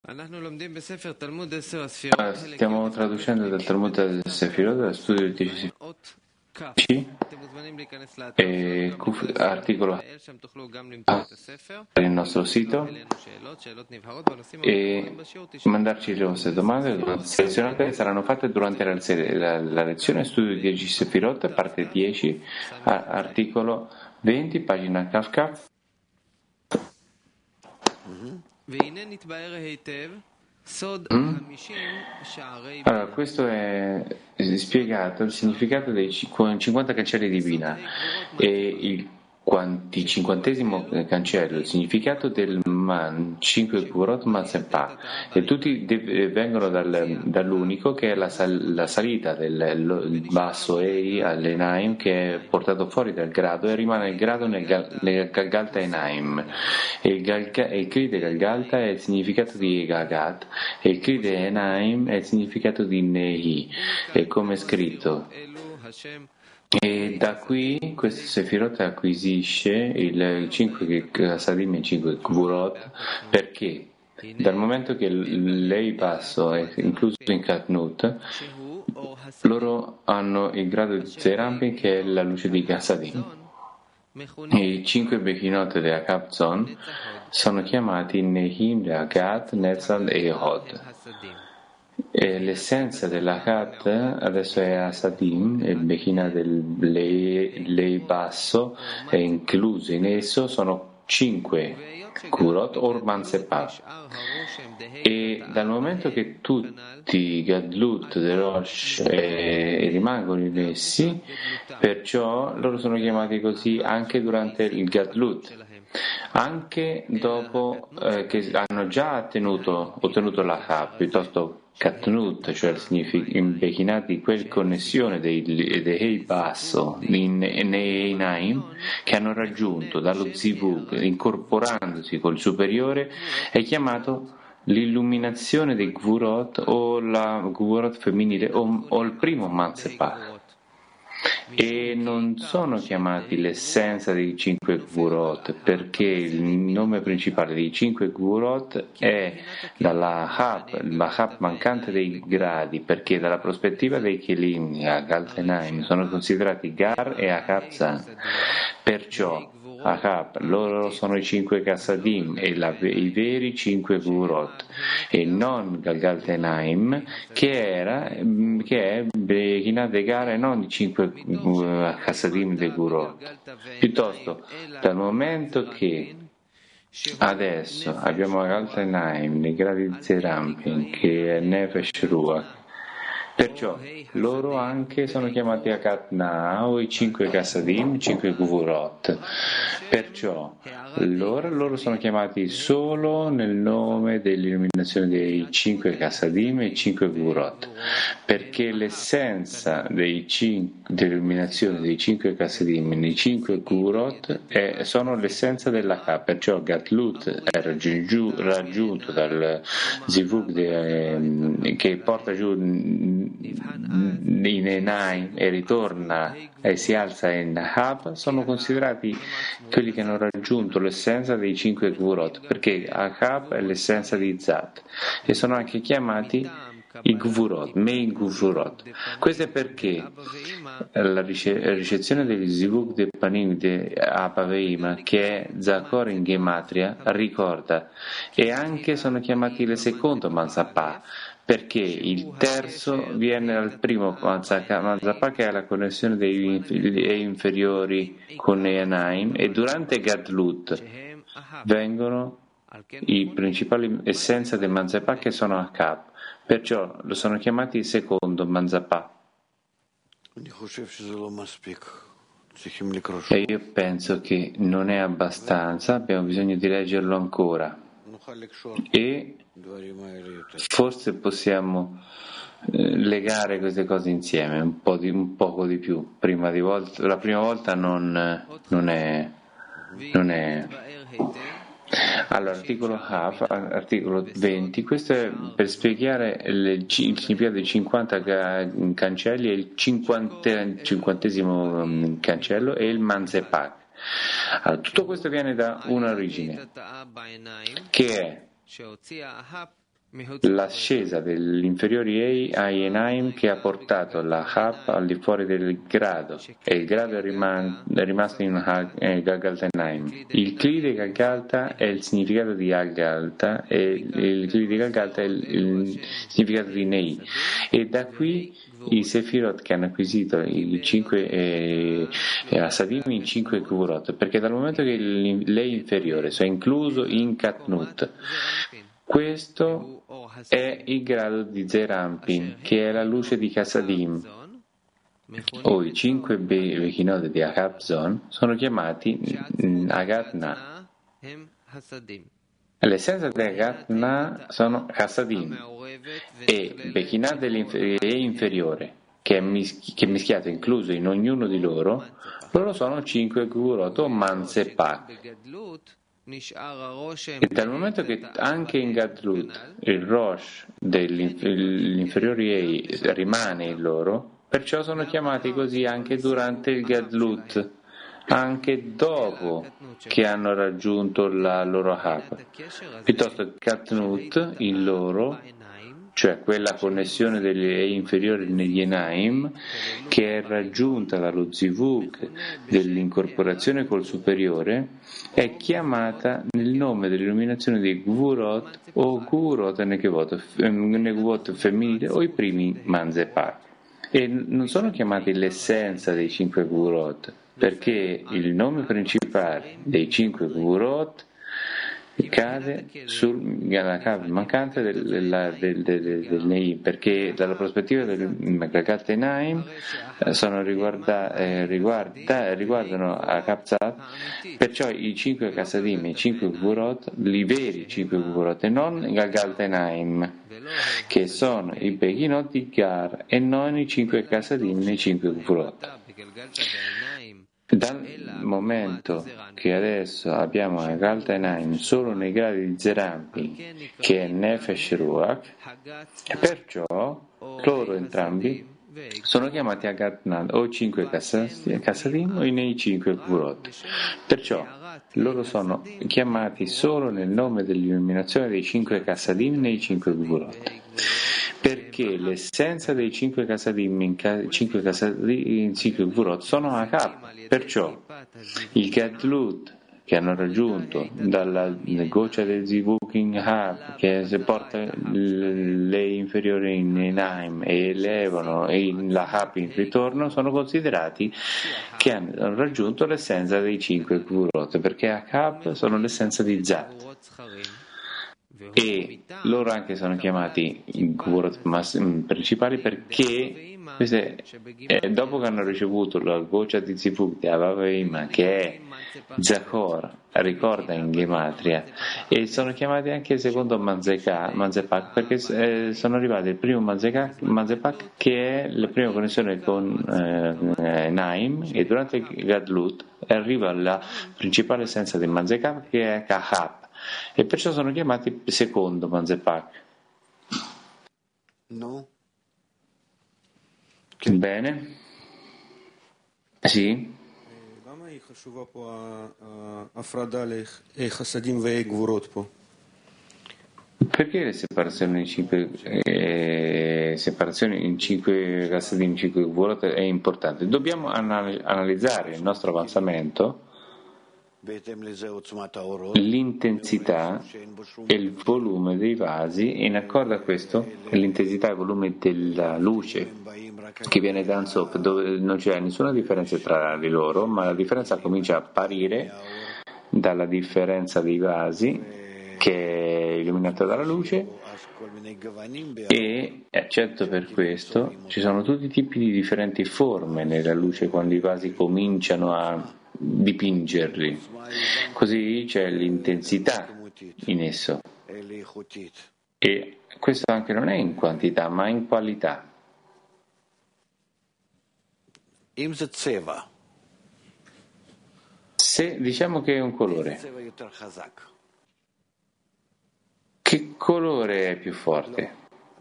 Stiamo traducendo dal Talmud del Sefirot, dallo studio di 10 e articolo A nel nostro sito e mandarci le vostre domande selezionate saranno fatte durante la lezione studio di 10 Sefirot, parte 10, articolo 20, pagina Kafka. Allora, questo è spiegato il significato dei 50 cancelli di Bina e il cinquantesimo cancello, il significato del Man, 5 Gvurot Mazepah, e tutti vengono dall'unico che è la salita del basso Ei all'Enaim, che è portato fuori dal grado e rimane il grado nel Galgalta Enaim, e il Kride Galgalta è il significato di Gagat e il Kride Enaim è il significato di Nehi, e come è scritto. E da qui questo Sefirot acquisisce il 5 Kasadim e il 5 Gvurot, perché dal momento che lei basso è incluso in Katnut, loro hanno il grado di Zerampin, che è la luce di Kasadim, e i 5 Bechinot di Akabzon sono chiamati Nehim, Agat, Netzal e Hod. E l'essenza dell'Akat adesso è Asadim, il Bechina del lei basso è incluso in esso, sono 5 Kurot or Mansepah, e dal momento che tutti i Gadlut de Rosh rimangono in essi, perciò loro sono chiamati così anche durante il Gadlut, anche dopo che hanno già ottenuto l'Achab, piuttosto Katnut, cioè in Bechinati quella connessione dei Hei basso nei Naim che hanno raggiunto dallo Zivug, incorporandosi col superiore, è chiamato l'illuminazione dei Gvurot o la Gvurot femminile o il primo Mansepah, e non sono chiamati l'essenza dei 5 Gvurot, perché il nome principale dei 5 Gvurot è il Bahab mancante dei gradi, perché dalla prospettiva dei Kelim Galtenaim sono considerati Gar e Akabzan, perciò Ahab, loro sono i 5 Kasadim e i veri 5 Gvurot, e non Galgaltenaim, che è Bechina de Gara e non i 5 Kasadim de Gvurot. Piuttosto, dal momento che adesso abbiamo Galgaltenaim nei gradi di Zerampin, che è Nefesh Ruach, perciò loro anche sono chiamati Akatna o i 5 Kasadim, 5 Gvurot, perciò loro sono chiamati solo nel nome dell'illuminazione dei 5 Kasadim e 5 Gvurot, perché l'essenza dell'illuminazione dei 5 Kasadim e dei 5 Gvurot sono l'essenza dell'H, perciò Gatlut è raggiunto dal Zivug che porta giù in Enai e ritorna e si alza in Ahab, sono considerati quelli che hanno raggiunto l'essenza dei 5 Gvurot, perché Ahab è l'essenza di Zat, e sono anche chiamati i Gvurot, Mei Gvurot. Questo è perché la ricezione degli Zivug de Panim de Apaveima, che è Zakor in Gematria, ricorda, e anche sono chiamati le secondo Mansapah, perché il terzo viene dal primo Mansapah, che è la connessione dei inferiori con Eanaim, e durante Gadlut vengono i principali essenze del Mansapah, che sono Akab, perciò lo sono chiamati secondo Mansapah. E io penso che non è abbastanza, abbiamo bisogno di leggerlo ancora, e forse possiamo legare queste cose insieme un poco di più. La prima volta non è. Allora, articolo 20, questo è per spiegare il significato dei 50 cancelli e il 50esimo cancello e il Mansepah. Allora, tutto questo viene da un'origine, che è l'ascesa dell'inferiore A ai Enaim che ha portato la Hap al di fuori del grado, e il grado è rimasto in Galgalta Enaim. Il Kli di Galgalta è il significato di Galgalta e il Kli di Galgalta è il significato di Nei, e da qui i Sefirot che hanno acquisito i 5 Asadim in 5 Gvurot, perché dal momento che lei inferiore è incluso in Katnut, questo è il grado di Zerampin, che è la luce di Kasadim, o i 5 Bechinot di Akabzon sono chiamati Agatna. L'essenza di Agatna sono Kasadim, e Bechinat dell'inferiore inferiore, che è mischiato, incluso in ognuno di loro sono 5 Gvurot o Manzepak. E dal momento che anche in Gadlut il Rosh dell'inferiore Ei rimane in loro, perciò sono chiamati così anche durante il Gadlut, anche dopo che hanno raggiunto la loro Hapa. Piuttosto Katnut, il loro, cioè quella connessione degli Ei inferiori negli Enaim, che è raggiunta dallo Zivug dell'incorporazione col superiore, è chiamata nel nome dell'illuminazione dei Gvurot o Gvurot Negvot femminile o i primi Manzepak. E non sono chiamati l'essenza dei 5 Gvurot, perché il nome principale dei 5 Gvurot cade sulla cave mancante del Neim, perché dalla prospettiva del Gagat Naim riguardano a Kapzat, perciò i 5 Kasadim e i 5 Gvurot, i veri 5 Gvurot, e non i Gagat Naim, che sono i Bechinot di Gar, e non i 5 Kasadim e i 5 Gvurot. Dal momento che adesso abbiamo Galta Enaim solo nei gradi di Zerampi, che è Nefesh Ruach, perciò loro entrambi sono chiamati Agatnan o 5 Kasadim o nei 5 Gvurot. Perciò loro sono chiamati solo nel nome dell'illuminazione dei 5 Kasadim nei 5 Gvurot, perché l'essenza dei 5 Kasadim in 5 Gvurot sono Akab. Perciò il Gadlut che hanno raggiunto dalla goccia del Zivukin Hab, che se porta le inferiori in Enaim e elevano la Hab in ritorno, sono considerati che hanno raggiunto l'essenza dei 5 Gvurot, perché Akab sono l'essenza di Zat. E loro anche sono chiamati i Gvurot principali, perché dopo che hanno ricevuto la goccia di Zivug di Avaveima, che è Zachor, ricorda in Gematria, e sono chiamati anche secondo Manzepak, perché sono arrivati il primo Manzepak, che è la prima connessione con Naim, e durante il Gadlut arriva la principale essenza del Manzepak, che è Kahab, e perciò sono chiamati secondo Manzepak. No. Bene? Sì? Perché le separazioni in 5 Kasadim, 5 Gvurot è importante? Dobbiamo analizzare il nostro avanzamento, l'intensità e il volume dei vasi, e in accordo a questo l'intensità e il volume della luce che viene da Ansop, dove non c'è nessuna differenza tra di loro, ma la differenza comincia a apparire dalla differenza dei vasi, che è illuminata dalla luce, e eccetto per questo ci sono tutti i tipi di differenti forme nella luce quando i vasi cominciano a dipingerli, così c'è l'intensità in esso, e questo anche non è in quantità ma in qualità. Se diciamo che è un colore, che colore è più forte?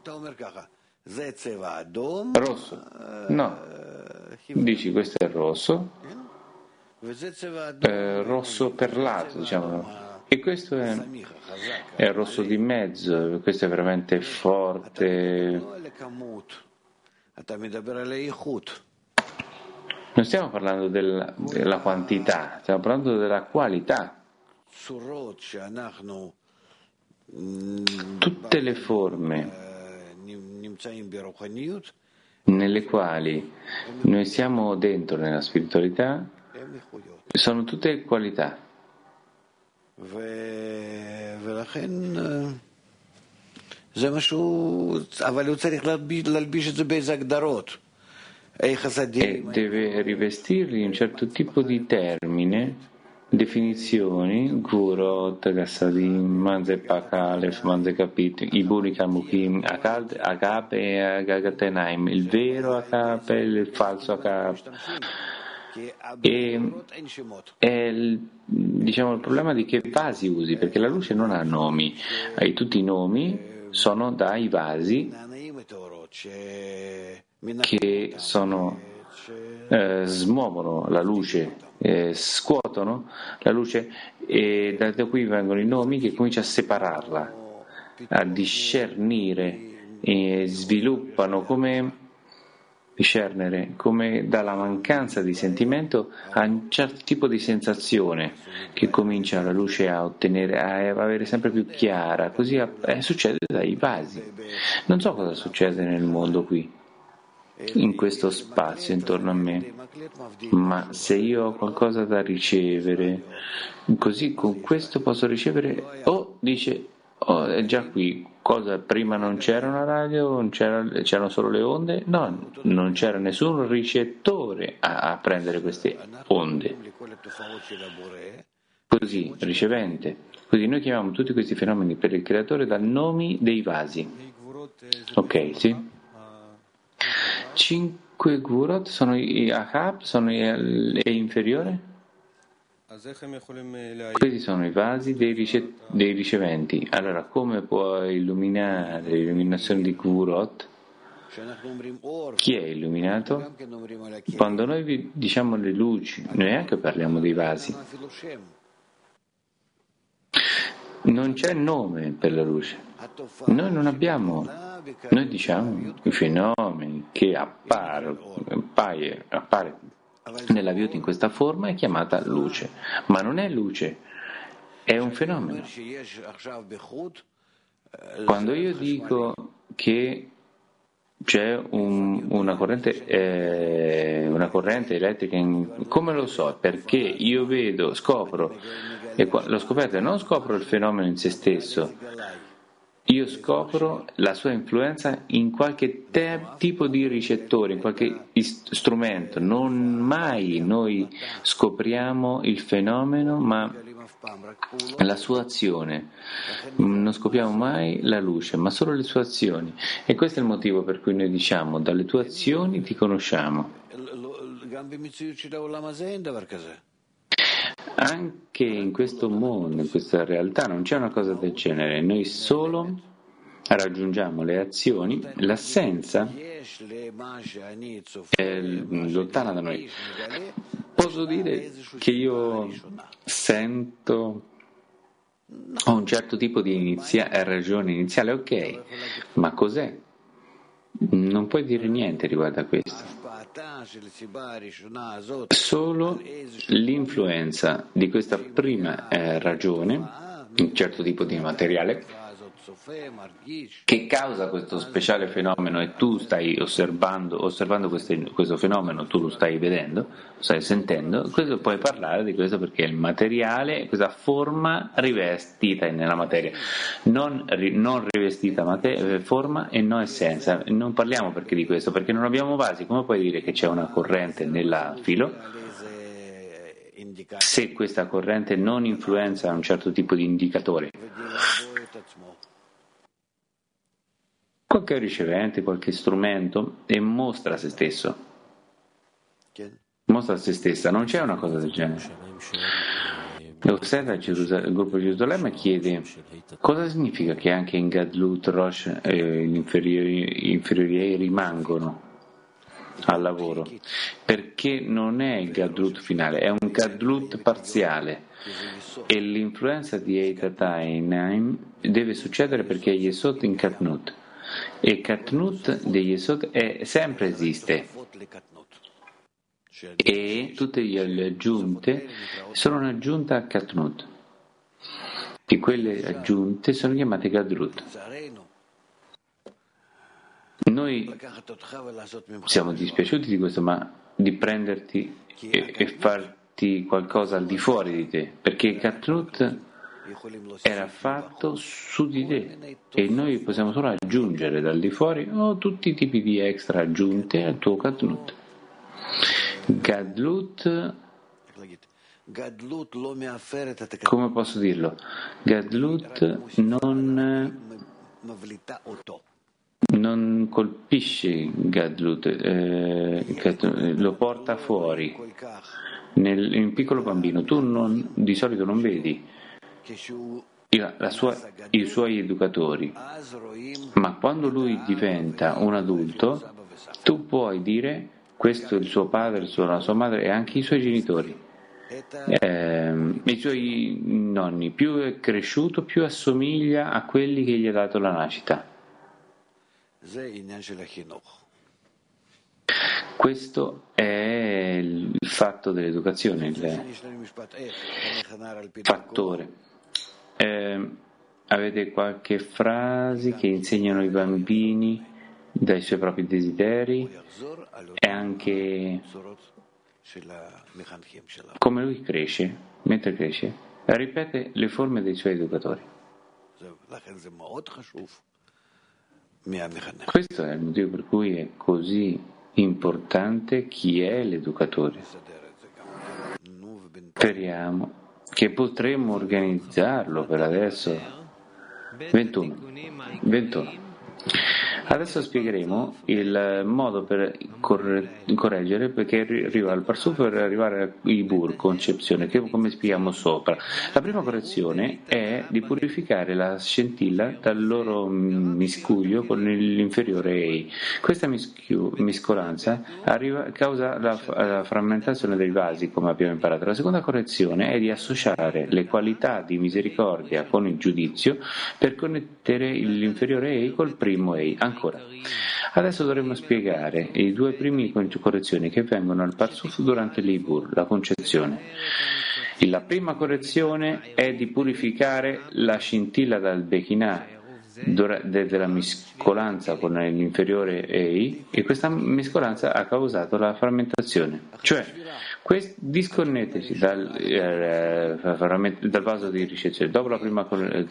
Rosso? No, dici questo è rosso, rosso perlato, diciamo, E questo è il rosso di mezzo, questo è veramente forte. Non stiamo parlando della quantità, stiamo parlando della qualità. Tutte le forme nelle quali noi siamo dentro nella spiritualità sono tutte qualità. E deve rivestirli in un certo tipo di termine, definizioni, Gurot, Gassadim, Manzepak, Aleph, Manzekapit, Iburi Kamukim, Agape e Agagatenaim, il vero Agape e il falso Agape. E è diciamo, il problema di che vasi usi, perché la luce non ha nomi, tutti i nomi sono dai vasi che smuovono la luce, scuotono la luce, e da qui vengono i nomi che cominciano a separarla, a discernere, e sviluppano come discernere, come dalla mancanza di sentimento a un certo tipo di sensazione che comincia la luce a ottenere, a avere sempre più chiara, così succede dai vasi. Non so cosa succede nel mondo qui, in questo spazio intorno a me, ma se io ho qualcosa da ricevere, così con questo posso ricevere, dice, è già qui. Cosa prima non c'era una radio, c'erano solo le onde? No, non c'era nessun ricettore a prendere queste onde. Così, ricevente. Così noi chiamiamo tutti questi fenomeni per il creatore dal nome dei vasi. Ok, sì? 5 gurot sono i ahab, sono le inferiore? Questi sono i vasi dei riceventi. Allora, come puoi illuminare l'illuminazione di Gurot? Chi è illuminato? Quando noi diciamo le luci, noi anche parliamo dei vasi. Non c'è nome per la luce. Noi non abbiamo. Noi diciamo i fenomeni che appare nella vita in questa forma è chiamata luce, ma non è luce, è un fenomeno. Quando io dico che c'è una corrente elettrica, come lo so? Perché io vedo, scopro, e l'ho scoperto, e non scopro il fenomeno in se stesso, io scopro la sua influenza in qualche tipo di ricettore, in qualche strumento. Non mai noi scopriamo il fenomeno, ma la sua azione. Non scopriamo mai la luce, ma solo le sue azioni. E questo è il motivo per cui noi diciamo: dalle tue azioni ti conosciamo. Anche in questo mondo, in questa realtà, non c'è una cosa del genere. Noi solo raggiungiamo le azioni, l'assenza è lontana da noi. Posso dire che io sento un certo tipo di ragione iniziale, ok, ma cos'è? Non puoi dire niente riguardo a questo. Solo l'influenza di questa prima ragione, un certo tipo di materiale, che causa questo speciale fenomeno, e tu stai osservando questo fenomeno, tu lo stai vedendo, lo stai sentendo. Questo puoi parlare di questo perché il materiale, questa forma rivestita nella materia, non rivestita forma e non essenza. Non parliamo perché di questo, perché non abbiamo vasi. Come puoi dire che c'è una corrente nella filo se questa corrente non influenza un certo tipo di indicatore? Qualche ricevente, qualche strumento, e mostra se stesso, mostra se stessa. Non c'è una cosa del genere. Osserva il gruppo di Gerusalemme e chiede: cosa significa che anche in Gadlut, Rosh, gli inferiori rimangono? al lavoro, perché non è il Gadlut finale, è un Gadlut parziale, e l'influenza di Eitatain deve succedere perché è Yesod in Katnut, e Katnut di Yesod sempre esiste, e tutte le aggiunte sono un'aggiunta a Katnut, e quelle aggiunte sono chiamate Gadlut. Noi siamo dispiaciuti di questo, ma di prenderti e farti qualcosa al di fuori di te, perché Katnut era fatto su di te e noi possiamo solo aggiungere dal di fuori tutti i tipi di extra aggiunte al tuo Katnut. Gadlut, come posso dirlo? Gadlut non colpisce Gadlut, lo porta fuori. In piccolo bambino tu di solito non vedi i suoi educatori, ma quando lui diventa un adulto tu puoi dire questo è il suo padre, la sua madre e anche i suoi genitori, i suoi nonni. Più è cresciuto, più assomiglia a quelli che gli ha dato la nascita. Questo è il fatto dell'educazione, il fattore. Avete qualche frase che insegnano i bambini dai suoi propri desideri e anche come lui cresce, mentre cresce, ripete le forme dei suoi educatori. Questo è il motivo per cui è così importante chi è l'educatore. Speriamo che potremo organizzarlo per adesso. 21. Adesso spiegheremo il modo per correggere perché arriva al Parsuf per arrivare al Ibur, concezione, che come spieghiamo sopra. La prima correzione è di purificare la scintilla dal loro miscuglio con l'inferiore Ei. Questa miscolanza causa la frammentazione dei vasi, come abbiamo imparato. La seconda correzione è di associare le qualità di misericordia con il giudizio per connettere l'inferiore Ei col primo Ei. Ancora, adesso dovremo spiegare i due primi correzioni che vengono al Parsuf durante l'Ibur, la concezione. La prima correzione è di purificare la scintilla dal Bekinah della mescolanza con l'inferiore Ei, e questa mescolanza ha causato la frammentazione, cioè disconnettersi dal vaso di ricezione. Dopo la prima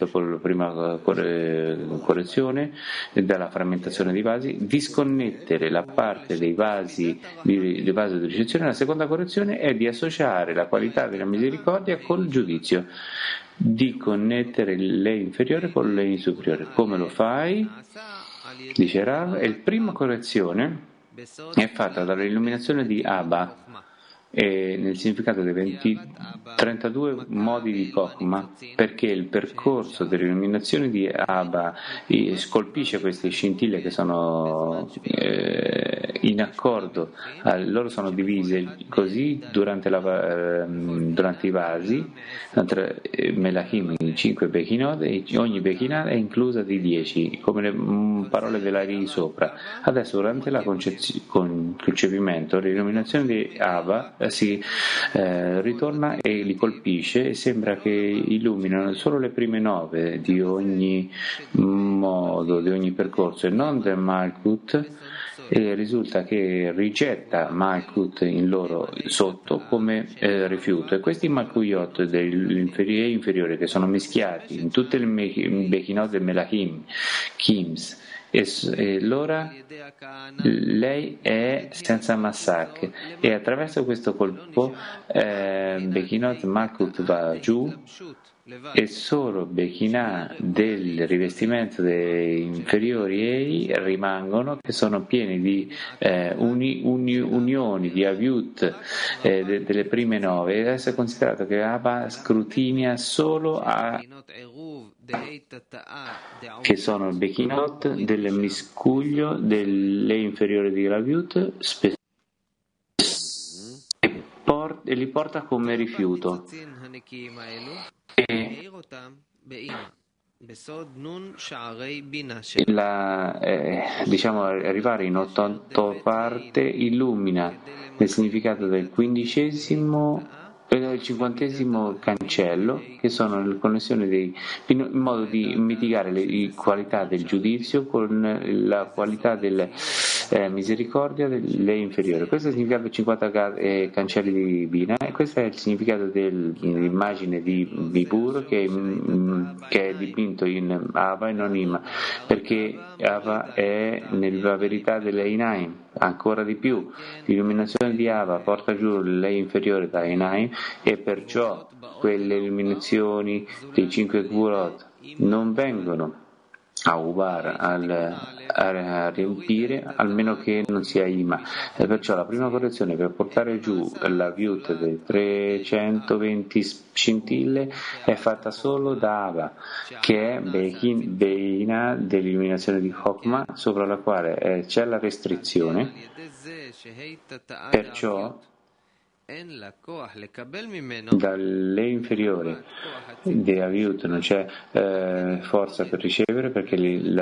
correzione dalla frammentazione dei vasi, disconnettere la parte dei vasi del vaso di ricezione. La seconda correzione è di associare la qualità della misericordia col giudizio, di connettere lei inferiore con lei superiore. Come lo fai? Dice Rav, e la prima correzione è fatta dall'illuminazione di Abba, e nel significato dei 32 modi di Kokma, perché il percorso dell'illuminazione di Abba scolpisce queste scintille che sono in accordo, loro sono divise così durante i vasi, Melachim, i 5 Bechinot, e ogni Bechinah è inclusa di 10, come le parole della di sopra. Adesso durante il concepimento, l'illuminazione di Abba si ritorna e li colpisce, e sembra che illuminano solo le prime 9 di ogni modo, di ogni percorso, e non del Malkut, e risulta che rigetta Malkut in loro sotto come rifiuto, e questi Malkuyot dell'inferiore che sono mischiati in tutte le Bechinot del Melachim, Kims, e allora lei è senza Massak, e attraverso questo colpo Bechinot Malkut va giù, e solo Bechinah del rivestimento dei inferiori Ei rimangono, che sono pieni di unioni di Aviut delle prime 9, e adesso è considerato che Abba scrutinia solo che sono il Bechinot del miscuglio delle inferiori di Aviut, li porta come rifiuto. E diciamo, arrivare in ottanta illumina nel significato del quindicesimo e del cinquantesimo cancello, che sono le connessioni in modo di mitigare le qualità del giudizio con la qualità della misericordia delle inferiore. Questo è il significato dei 50 cancelli di Bina, e questo è il significato dell'immagine di Vibur che è dipinto in Ava e non Ima, perché Ava è nella verità delle Inaim. Ancora di più, l'illuminazione di Ava porta giù lei inferiore da Inaim, e perciò quelle illuminazioni dei 5 Gvurot non vengono a Ubar, a riempire, almeno che non sia Ima, e perciò la prima correzione per portare giù la Vyut delle 320 scintille è fatta solo da Ava, che è Beina dell'illuminazione di Chokmah, sopra la quale c'è la restrizione. Perciò dalle inferiore di Aviut non c'è forza per ricevere, perché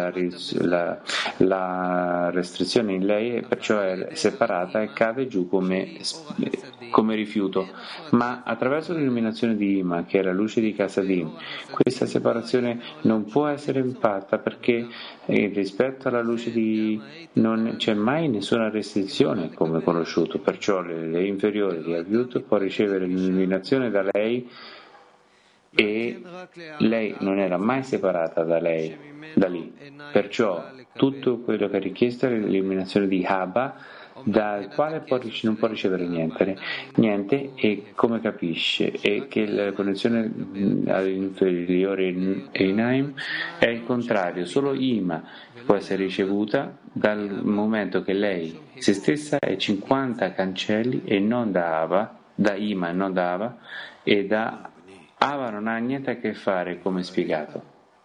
la restrizione in lei perciò è separata e cade giù come rifiuto, ma attraverso l'illuminazione di Ima, che è la luce di Kasadim, questa separazione non può essere fatta, perché rispetto alla luce non c'è mai nessuna restrizione come conosciuto, perciò le inferiori di Aviut può ricevere l'illuminazione da lei, e lei non era mai separata da lì. Perciò tutto quello che è richiesto è l'illuminazione di Haba, dal quale non può ricevere niente, e come capisce, e che la connessione all'inferiore Einaim è il contrario, solo Ima può essere ricevuta, dal momento che lei se stessa è 50 cancelli e non da Ava, da Ima e non da Ava, e da Ava non ha niente a che fare, come spiegato.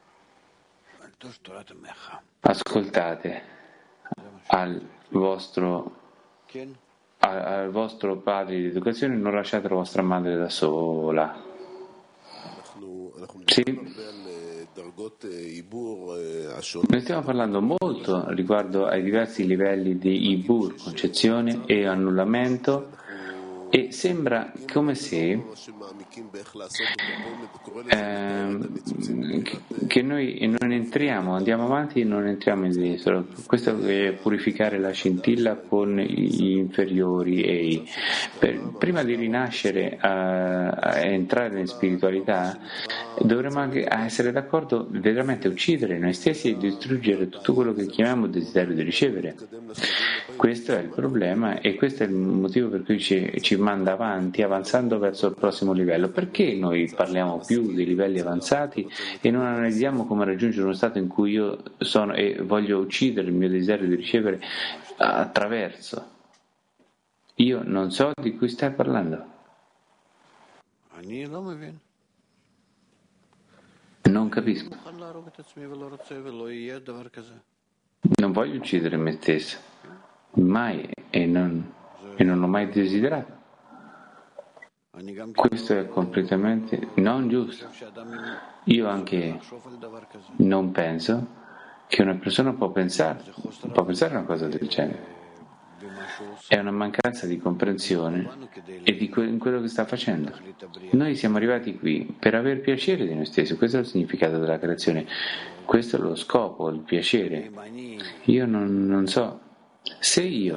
Ascoltate al vostro padre di educazione, non lasciate la vostra madre da sola. Sì? Noi stiamo parlando molto riguardo ai diversi livelli di Ibur, concezione e annullamento, e sembra come se che noi non entriamo, andiamo avanti e non entriamo indietro. Questo è purificare la scintilla con gli inferiori Ei. Prima di rinascere a entrare in spiritualità, dovremmo anche essere d'accordo veramente uccidere noi stessi e distruggere tutto quello che chiamiamo desiderio di ricevere. Questo è il problema, e questo è il motivo per cui ci manda avanti, avanzando verso il prossimo livello. Perché noi parliamo più dei livelli avanzati e non analizziamo come raggiungere uno stato in cui io sono e voglio uccidere il mio desiderio di ricevere attraverso? Io non so di cui stai parlando. Non capisco. Non voglio uccidere me stesso, mai, e non l'ho mai desiderato. Questo è completamente non giusto. Io anche non penso che una persona può pensare una cosa del genere. È una mancanza di comprensione in quello che sta facendo. Noi siamo arrivati qui per aver piacere di noi stessi, questo è il significato della creazione, questo è lo scopo, il piacere. Io non so se io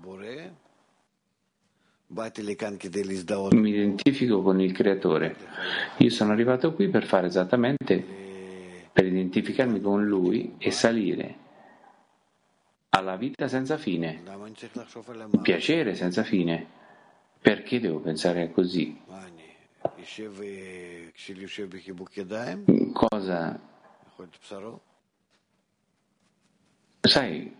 mi identifico con il creatore. Io sono arrivato qui per fare esattamente, per identificarmi con lui e salire alla vita senza fine, piacere senza fine. Perché devo pensare così? Cosa? Sai,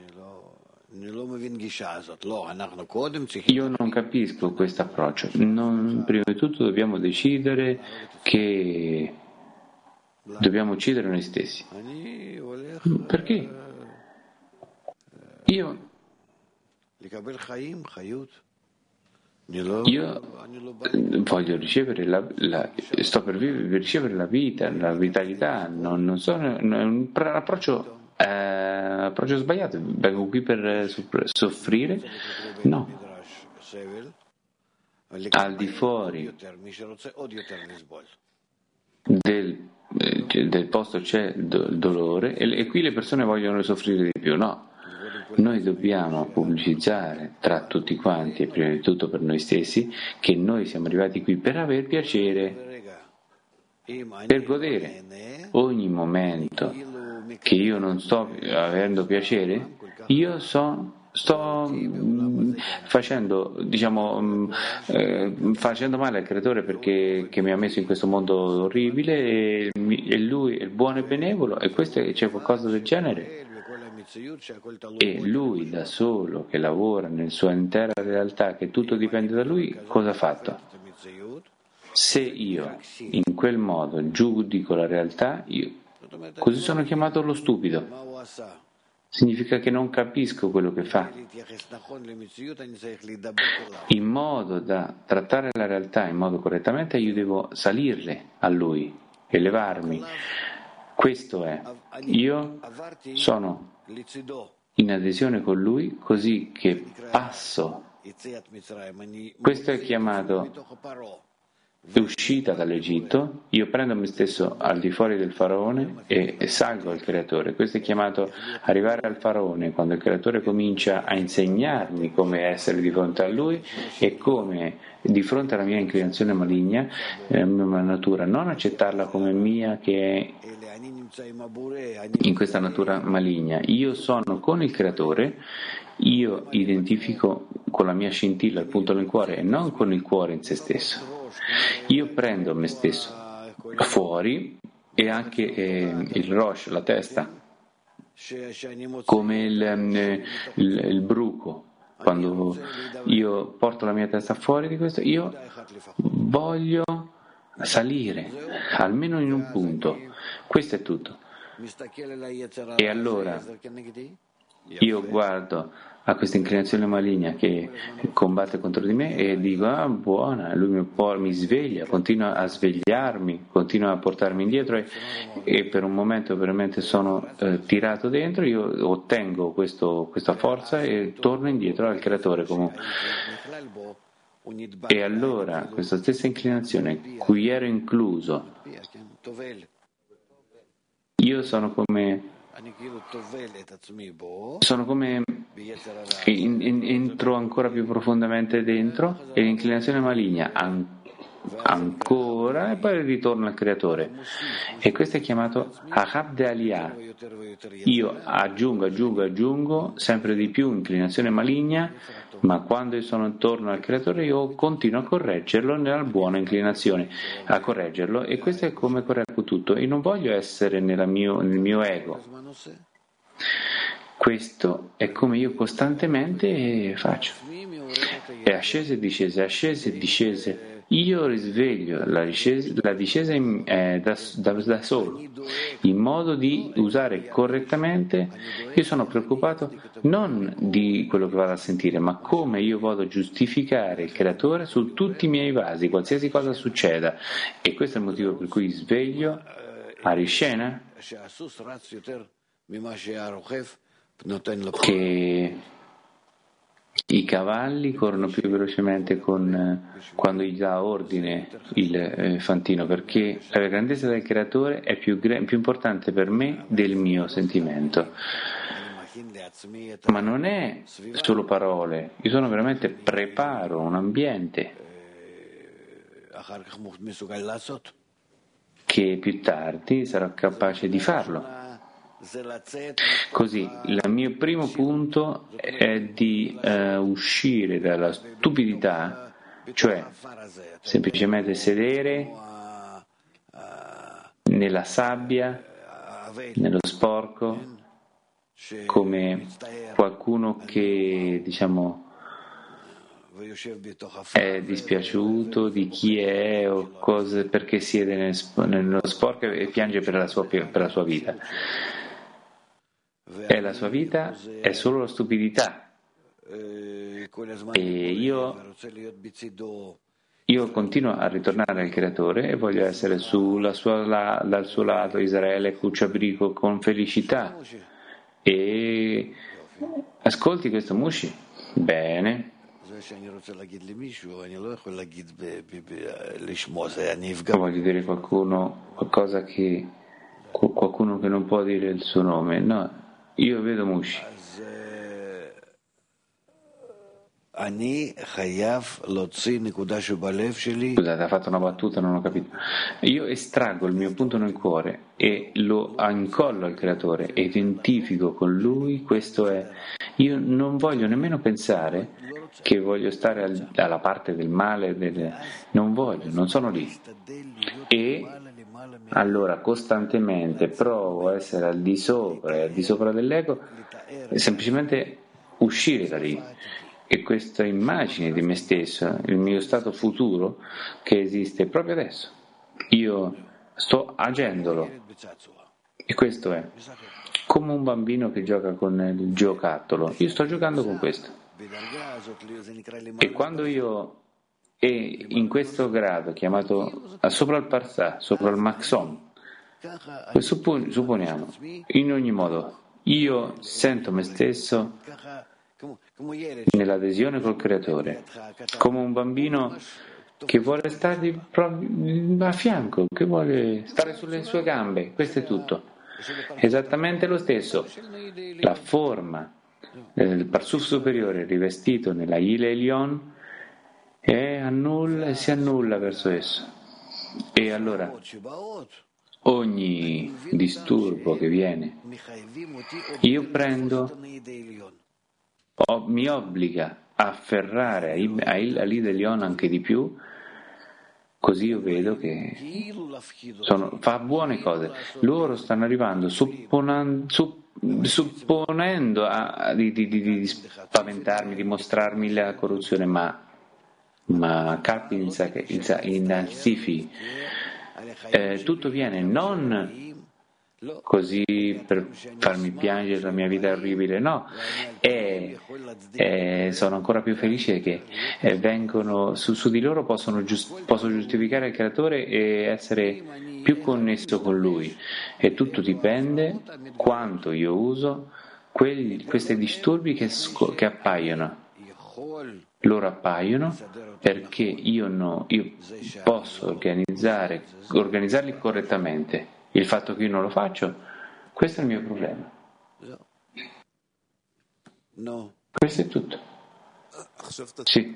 io non capisco questo approccio. Prima di tutto dobbiamo decidere che dobbiamo uccidere noi stessi. Perché? Io Io voglio ricevere sto per ricevere la vita, la vitalità, non sono è un approccio sbagliato, vengo qui per soffrire? No, al di fuori del posto c'è dolore e qui le persone vogliono soffrire di più, no. Noi dobbiamo pubblicizzare tra tutti quanti e prima di tutto per noi stessi che noi siamo arrivati qui per aver piacere, per godere. Ogni momento che io non sto avendo piacere, io sto facendo, facendo male al creatore perché che mi ha messo in questo mondo orribile e lui è il buono e benevolo e c'è qualcosa del genere. E lui da solo che lavora nella sua intera realtà, che tutto dipende da lui, cosa ha fatto? Se io in quel modo giudico la realtà, così sono chiamato lo stupido. Significa che non capisco quello che fa. In modo da trattare la realtà in modo correttamente, io devo salirle a lui, elevarmi. Questo è. Io sono in adesione con lui così che passo. Questo è chiamato uscita dall'Egitto, io prendo me stesso al di fuori del faraone e salgo al creatore. Questo è chiamato arrivare al faraone, quando il creatore comincia a insegnarmi come essere di fronte a lui e come di fronte alla mia inclinazione maligna, la mia natura, non accettarla come mia che è in questa natura maligna. Io sono con il creatore, io identifico con la mia scintilla il punto nel cuore e non con il cuore in se stesso. Io prendo me stesso fuori e anche il Rosh, la testa, come il bruco. Quando io porto la mia testa fuori di questo, io voglio salire, almeno in un punto. Questo è tutto. E allora io guardo a questa inclinazione maligna che combatte contro di me e dico, ah, buona, lui mi sveglia, continua a svegliarmi, continua a portarmi indietro e per un momento veramente sono tirato dentro, io ottengo questa forza e torno indietro al creatore comunque. E allora questa stessa inclinazione cui ero incluso, io sono come entro ancora più profondamente dentro e l'inclinazione maligna ancora e poi ritorno al creatore e questo è chiamato Ahab de Aliyah. Io aggiungo sempre di più inclinazione maligna, ma quando io sono intorno al creatore io continuo a correggerlo nella buona inclinazione, a correggerlo e questo è come correggo tutto. Io non voglio essere nel mio ego. Questo è come io costantemente faccio. È ascese e discese. Io risveglio la discesa da solo, in modo di usare correttamente. Io sono preoccupato non di quello che vado a sentire, ma come io vado a giustificare il creatore su tutti i miei vasi, qualsiasi cosa succeda. E questo è il motivo per cui sveglio a Rishena, che i cavalli corrono più velocemente quando gli dà ordine il fantino, perché la grandezza del creatore è più importante per me del mio sentimento. Ma non è solo parole, io veramente preparo un ambiente che più tardi sarò capace di farlo. Così, il mio primo punto è di uscire dalla stupidità, cioè semplicemente sedere nella sabbia, nello sporco, come qualcuno che, è dispiaciuto di chi è o cose perché siede nello sporco e piange per la sua vita. E la sua vita è solo la stupidità. E io continuo a ritornare al Creatore e voglio essere dal suo lato, Israele Kuchabrico, con felicità. E ascolti questo Mushi? Bene. Voglio dire qualcosa che qualcuno che non può dire il suo nome. No, io vedo Mushi. Scusate, ha fatto una battuta, non ho capito. Io estraggo il mio punto nel cuore e lo incollo al Creatore e identifico con Lui. Questo è. Io non voglio nemmeno pensare che voglio stare dalla parte del male, non voglio, non sono lì. E allora costantemente provo a essere al di sopra e al di sopra dell'ego e semplicemente uscire da lì. E questa immagine di me stesso, il mio stato futuro che esiste proprio adesso, io sto agendolo. E questo è come un bambino che gioca con il giocattolo. Io sto giocando con questo. E quando io e in questo grado chiamato sopra il Parsà, sopra il Maxon, supponiamo, in ogni modo, io sento me stesso nell'adesione col Creatore, come un bambino che vuole stargli a fianco, che vuole stare sulle sue gambe, questo è tutto. Esattamente lo stesso, la forma del Parsuf superiore rivestito nella Ile Elion si annulla verso esso. E allora ogni disturbo che viene, io prendo, mi obbliga a afferrare all'Ile Elion anche di più, così io vedo che fa buone cose. Loro stanno arrivando supponendo di spaventarmi, di mostrarmi la corruzione, ma in Sifi tutto viene non così per farmi piangere, la mia vita è orribile, no, sono ancora più felice che vengono su di loro, posso giustificare il Creatore e essere più connesso con Lui, e tutto dipende quanto io uso questi disturbi che appaiono. Loro appaiono perché io posso organizzarli correttamente. Il fatto che io non lo faccio, questo è il mio problema. Questo è tutto. Sì.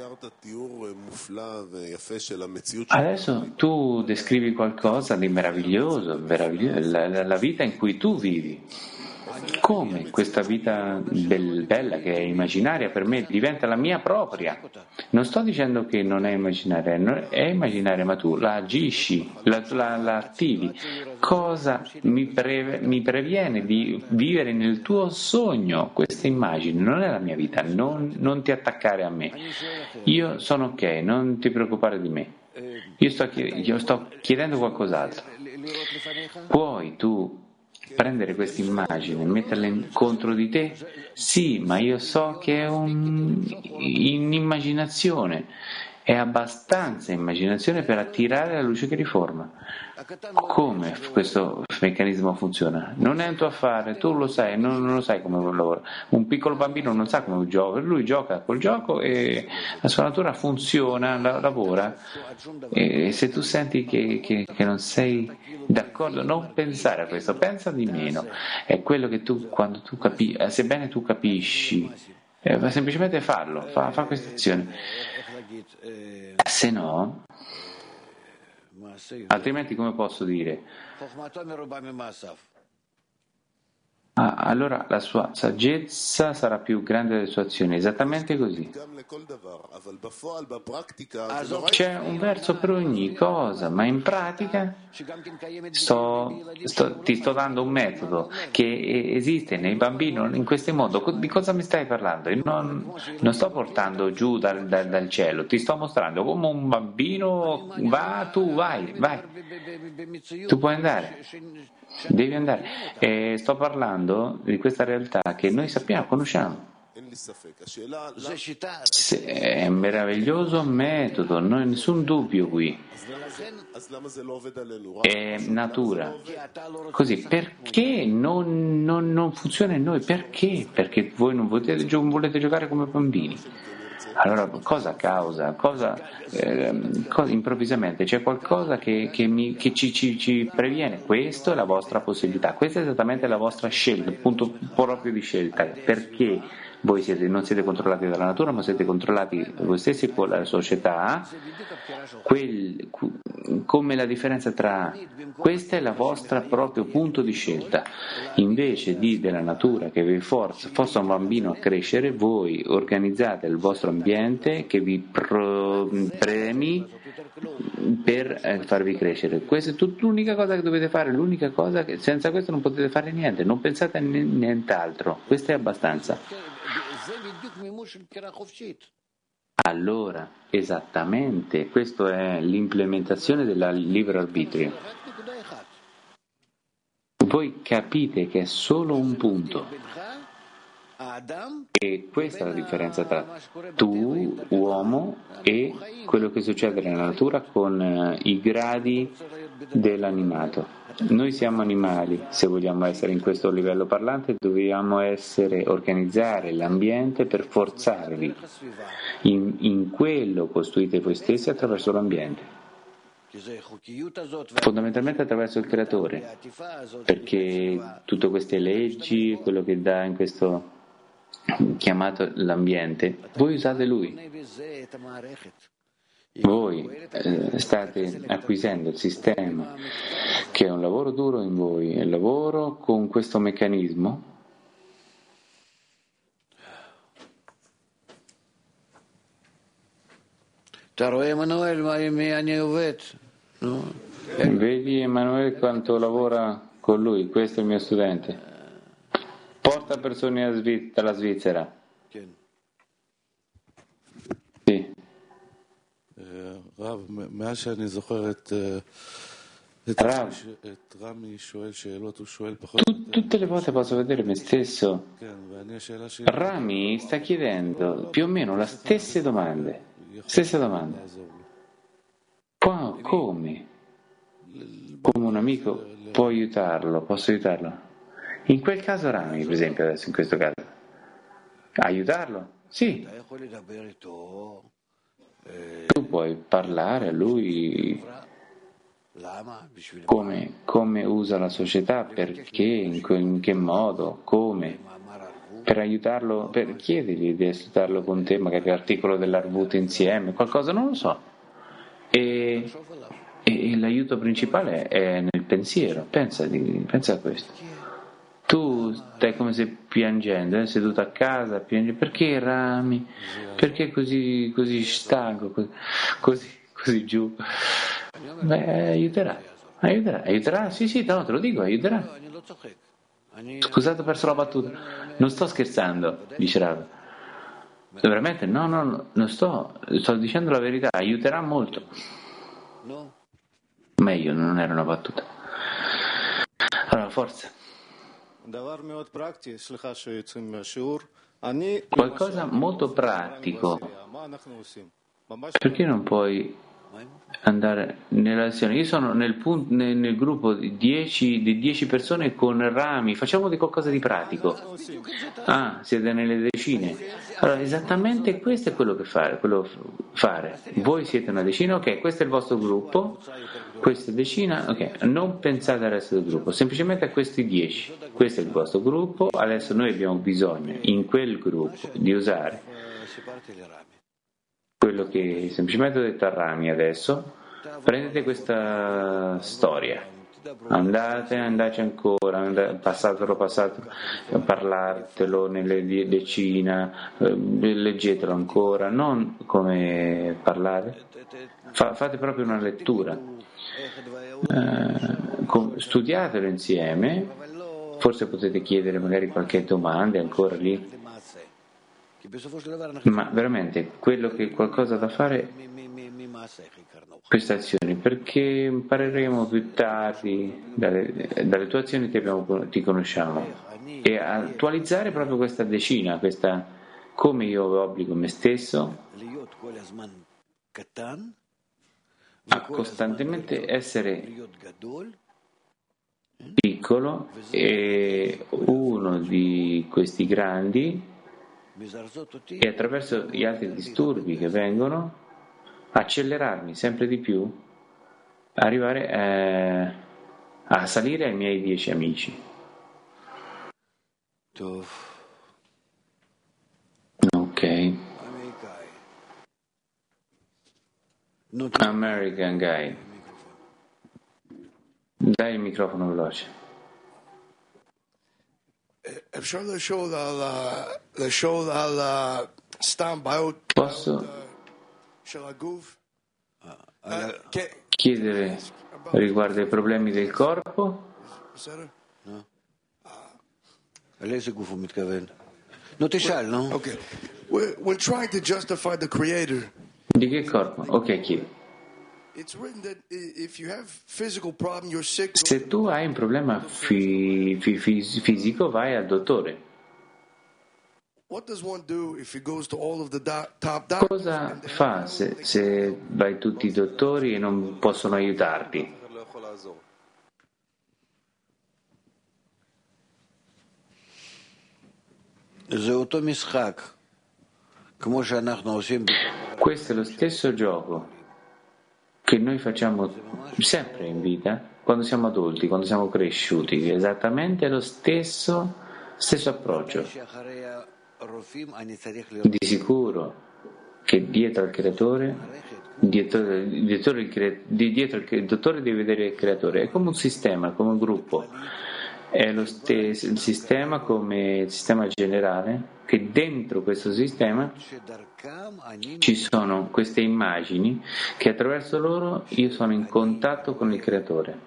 Adesso tu descrivi qualcosa di meraviglioso, la vita in cui tu vivi. Come questa vita bella che è immaginaria per me diventa la mia propria. Non sto dicendo che non è immaginaria, ma tu la agisci, la attivi. Cosa mi previene di vivere nel tuo sogno questa immagine? Non è la mia vita, non ti attaccare a me. Io sono ok, non ti preoccupare di me. Io sto chiedendo qualcos'altro. Puoi tu prendere questa immagine e metterla contro di te? Sì, ma io so che è un'immaginazione, è abbastanza immaginazione per attirare la luce che riforma. Come questo meccanismo funziona? Non è un tuo affare, tu lo sai, non lo sai come lavora. Un piccolo bambino non sa come gioca, lui gioca col gioco e la sua natura funziona, lavora. E se tu senti che non sei d'accordo, non pensare a questo, pensa di meno. È quello che quando tu capisci, sebbene tu capisci, semplicemente farlo, fa questa azione. Se no, altrimenti come posso dire? Allora la sua saggezza sarà più grande delle sue azioni, esattamente così. C'è un verso per ogni cosa, ma in pratica ti sto dando un metodo che esiste nei bambini in questo modo. Di cosa mi stai parlando? Non sto portando giù dal cielo, ti sto mostrando come un bambino vai, tu puoi andare. Devi andare. Sto parlando di questa realtà che noi sappiamo, conosciamo. È un meraviglioso metodo, non c'è nessun dubbio qui. È natura. Così, perché non funziona in noi? Perché? Perché voi non volete giocare come bambini. Allora, cosa causa? Cosa improvvisamente c'è qualcosa che ci previene? Questa è la vostra possibilità, questa è esattamente la vostra scelta, il punto proprio di scelta. Perché voi non siete controllati dalla natura, ma siete controllati voi stessi con la società. Come la differenza tra questa è la vostra proprio punto di scelta. Invece della natura che vi forza un bambino a crescere, voi organizzate il vostro ambiente che vi premi per farvi crescere. Questa è l'unica cosa che dovete fare, l'unica cosa che senza questo non potete fare niente, non pensate a nient'altro, questo è abbastanza. Allora, esattamente, questa è l'implementazione del libero arbitrio. Voi capite che è solo un punto. E questa è la differenza tra tu, uomo, e quello che succede nella natura con i gradi dell'animato. Noi siamo animali, se vogliamo essere in questo livello parlante dobbiamo organizzare l'ambiente per forzarvi. In quello costruite voi stessi attraverso l'ambiente. Fondamentalmente attraverso il creatore, perché tutte queste leggi, quello che dà in questo chiamato l'ambiente, voi usate lui. Voi state acquisendo il sistema che è un lavoro duro in voi, è il lavoro con questo meccanismo. Vedi Emanuele quanto lavora con lui, questo è il mio studente. Porta persone dalla Svizzera. Sì. Rav, tutte le volte posso vedere me stesso. Rami sta chiedendo più o meno le stesse domande. Come? Come un amico può aiutarlo? Posso aiutarlo? In quel caso Rami, per esempio, adesso in questo caso. Aiutarlo? Sì. Tu puoi parlare a lui come usa la società, perché, in che modo, come, per aiutarlo, chiedergli di aiutarlo con te, magari l'articolo dell'Arvut insieme, qualcosa, non lo so. E l'aiuto principale è nel pensiero, pensa a questo. Tu stai come se piangendo, seduto a casa, piangi, perché Rami? Perché così stanco, così giù? Beh, aiuterà, sì, no, te lo dico, aiuterà. Scusate, ho perso la battuta. Non sto scherzando, dice Rav. Veramente, no, non sto dicendo la verità, aiuterà molto. Meglio, non era una battuta. Allora, forza. Qualcosa molto pratico. Perché non puoi andare nella lezione? Io sono nel gruppo di 10 persone con Rami, facciamo di qualcosa di pratico. Ah, siete nelle decine. Allora, esattamente questo è quello fare. Voi siete una decina, ok, questo è il vostro gruppo, questa decina, ok, non pensate al resto del gruppo, semplicemente a questi 10. Questo è il vostro gruppo, adesso noi abbiamo bisogno in quel gruppo di usare quello che semplicemente ho detto a Rami adesso. Prendete questa storia, andaci ancora, passatelo, parlatelo nelle decina, leggetelo ancora, non come parlare, fate proprio una lettura, studiatelo insieme, forse potete chiedere magari qualche domanda ancora lì. Ma veramente qualcosa da fare, queste azioni, perché impareremo più tardi dalle tue azioni ti conosciamo, e attualizzare proprio questa decina, questa come io obbligo me stesso a costantemente essere piccolo e uno di questi grandi, e attraverso gli altri disturbi che vengono accelerarmi sempre di più, arrivare a salire ai miei 10 amici. Ok. American Guy. Dai il microfono veloce. Posso chiedere riguardo ai problemi del corpo? Di che corpo? Ok, chiedi. Se tu hai un problema fisico, vai al dottore. Cosa fa se vai tutti i dottori e non possono aiutarti? Questo è lo stesso gioco che noi facciamo sempre in vita, quando siamo adulti, quando siamo cresciuti, esattamente lo stesso approccio. Di sicuro che dietro al creatore, dietro il dottore deve vedere il creatore, è come un sistema, come un gruppo, è lo stesso il sistema come il sistema generale, che dentro questo sistema ci sono queste immagini che attraverso loro io sono in contatto con il creatore,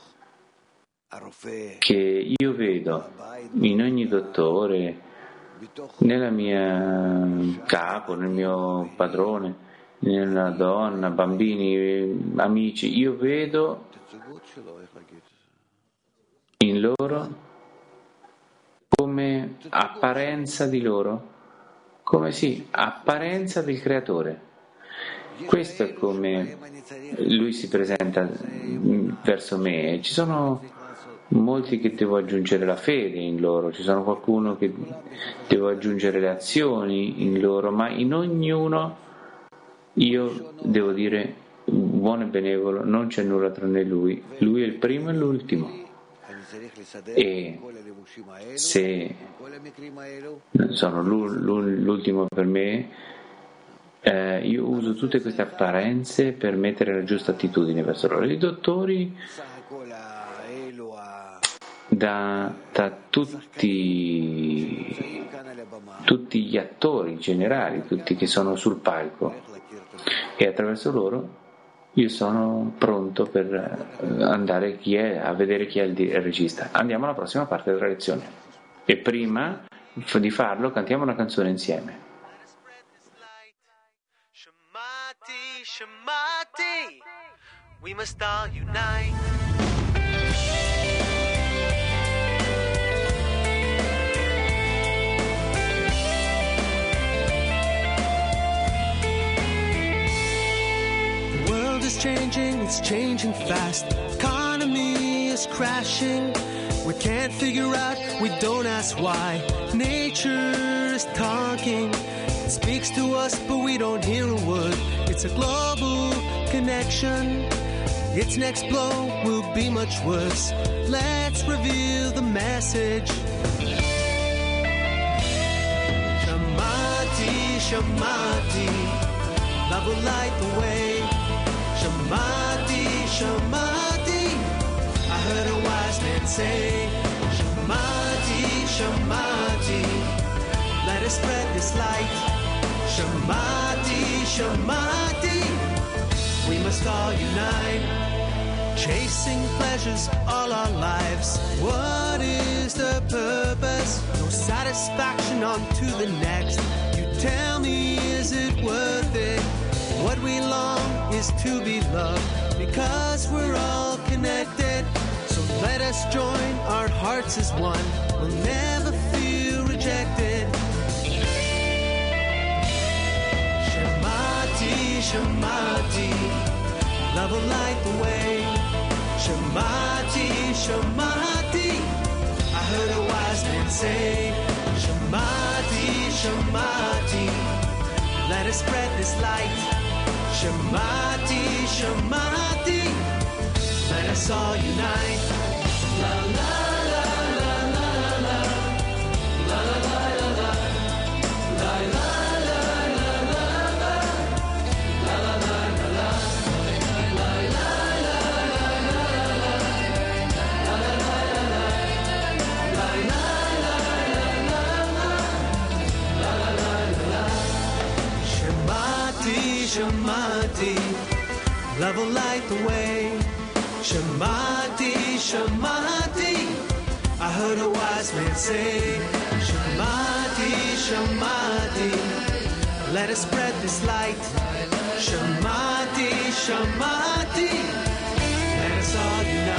che io vedo in ogni dottore, nella mia capo, nel mio padrone, nella donna, bambini, amici, io vedo in loro come apparenza di loro, come apparenza del creatore. Questo è come lui si presenta verso me. Ci sono molti che devo aggiungere la fede in loro, ci sono qualcuno che devo aggiungere le azioni in loro, ma in ognuno io devo dire buono e benevolo, non c'è nulla tranne lui è il primo e l'ultimo, e se sono l'ultimo per me, io uso tutte queste apparenze per mettere la giusta attitudine verso loro. I dottori da tutti gli attori generali, tutti che sono sul palco, e attraverso loro io sono pronto per andare a vedere chi è il regista. Andiamo alla prossima parte della lezione, e prima di farlo cantiamo una canzone insieme. Shamati, Shamati, we must all unite. Changing, it's changing fast. Economy is crashing. We can't figure out, we don't ask why. Nature is talking, it speaks to us, but we don't hear a word. It's a global connection. Its next blow will be much worse. Let's reveal the message. Shamati, Shamati, love will light the way. Shamati, Shamati, I heard a wise man say. Shamati, Shamati, let us spread this light. Shamati, Shamati, we must all unite. Chasing pleasures all our lives, what is the purpose? No satisfaction, on to the next. You tell me, is it worth it? What we long is to be loved, because we're all connected. So let us join our hearts as one. We'll never feel rejected. Shamati, love will light the way. Shamati, Shamati, I heard a wise man say, Shamati, Shamati, let us spread this light. Shamati, Shamati, let us all unite. La la la la la la, la la la la la, la la la la la la, la la la la la, la la la la la. Shamati, Shamati, love will light the way. Shamati, Shamati, I heard a wise man say, Shamati, Shamati, let us spread this light. Shamati, Shamati, let us all unite.